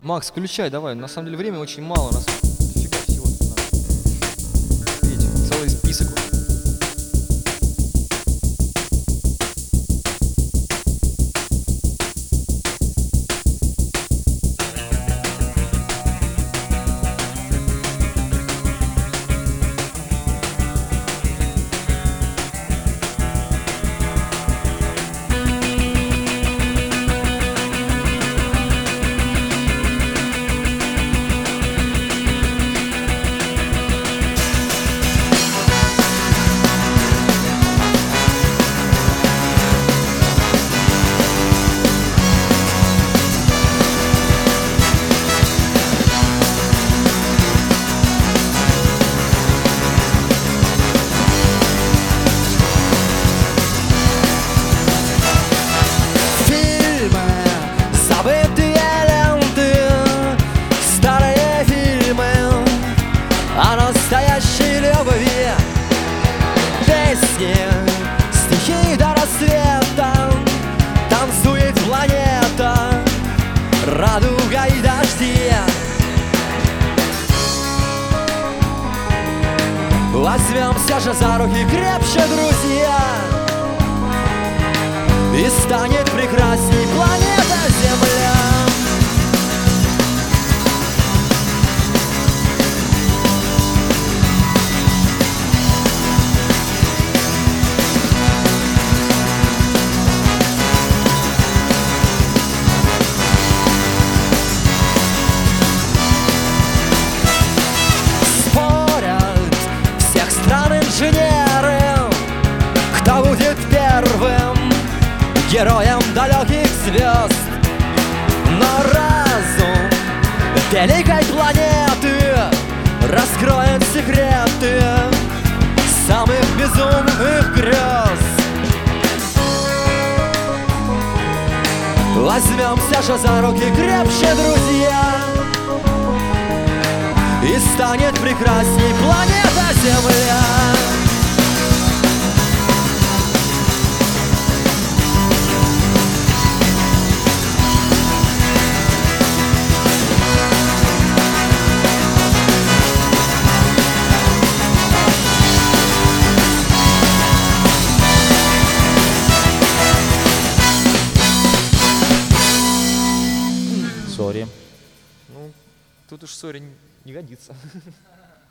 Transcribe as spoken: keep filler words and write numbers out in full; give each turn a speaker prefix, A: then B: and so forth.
A: Макс, включай, давай. На самом деле времени очень мало. У нас дофига всего тут надо. Видите, целый список уже.
B: Настоящей любви, песни, стихи до рассвета, танцует планета, радуга и дожди. Возьмемся же за руки крепче, друзья, и станет прекрасней планета Земля. Инженеры, кто будет первым героем далеких звезд? Но разум великой планеты раскроет секреты самых безумных грез. Возьмемся же за руки крепче, друзья, и станет прекрасней планета Земля.
A: Сори. Ну, тут уж сори не годится.